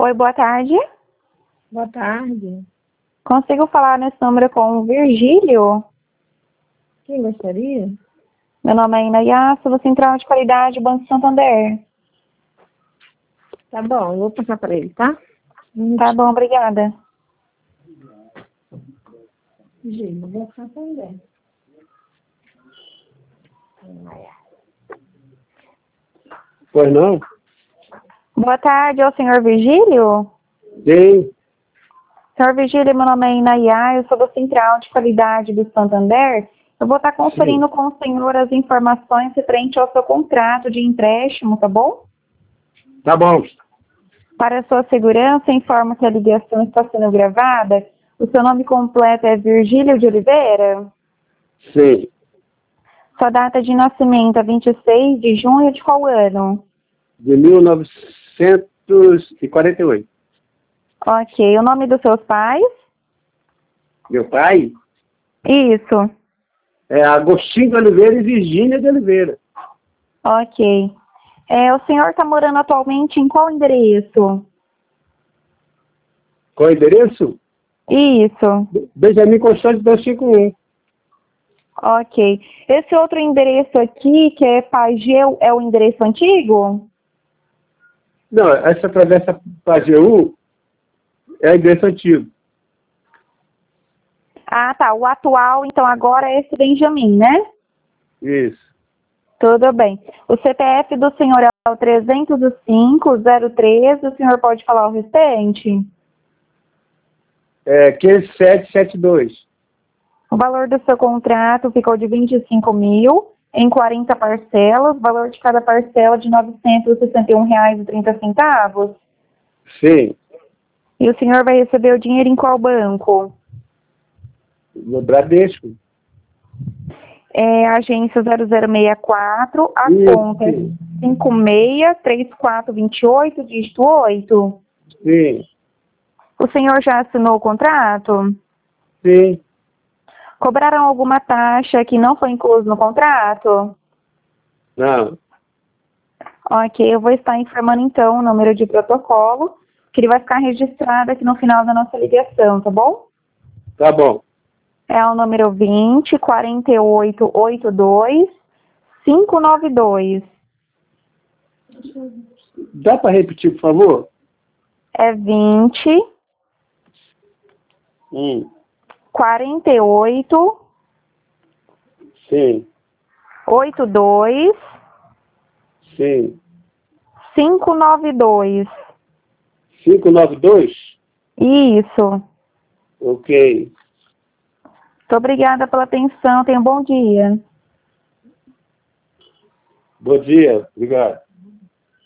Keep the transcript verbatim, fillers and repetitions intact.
Oi, boa tarde. Boa tarde. Consigo falar nesse número com o Virgílio? Quem gostaria? Meu nome é Inayá, sou do Central de Qualidade Banco Santander. Tá bom, eu vou passar para ele, tá? Um Tá bom, obrigada. Virgílio, Banco Santander. Pois não? Boa tarde, é o senhor Virgílio? Sim. Senhor Virgílio, meu nome é Inayá, eu sou do Central de Qualidade do Santander. Eu vou estar conferindo Sim. com o senhor as informações referente ao seu contrato de empréstimo, tá bom? Tá bom. Para a sua segurança, informo que a ligação está sendo gravada. O seu nome completo é Virgílio de Oliveira? Sim. Sua data de nascimento é vinte e seis de junho de qual ano? De mil novecentos e quarenta e oito. Ok. O nome dos seus pais? Meu pai Isso. é Agostinho de Oliveira e Virgínia de Oliveira. Ok. É, o senhor está morando atualmente em qual endereço? Qual é o endereço? Isso. Benjamin Constante duzentos e cinquenta e um. Ok. Esse outro endereço aqui, que é Pageu, é o endereço antigo? Não, essa travessa Pajeú é o endereço antigo. Ah, tá. O atual, então, agora é esse Benjamin, né? Isso. Tudo bem. O C P F do senhor é o trezentos e cinco, zero três. O senhor pode falar o restante? É quinhentos e sete, setenta e dois. O valor do seu contrato ficou de vinte e cinco mil em quarenta parcelas, valor de cada parcela de novecentos e sessenta e um reais e trinta centavos. Sim. E o senhor vai receber o dinheiro em qual banco? No Bradesco. É agência zero zero seis quatro, a Isso. conta é cinco seis três quatro dois oito, dígito oito. Sim. O senhor já assinou o contrato? Sim. Cobraram alguma taxa que não foi incluso no contrato? Não. Ok, eu vou estar informando então o número de protocolo, que ele vai ficar registrado aqui no final da nossa ligação, tá bom? Tá bom. É o número vinte, quarenta e oito, oitenta e dois, quinhentos e noventa e dois. Dá para repetir, por favor? É vinte, Hum. quarenta e oito, Sim. oitenta e dois, Sim. quinhentos e noventa e dois. cinco nove dois? Isso. Ok. Muito obrigada pela atenção. Tenha um bom dia. Bom dia. Obrigado.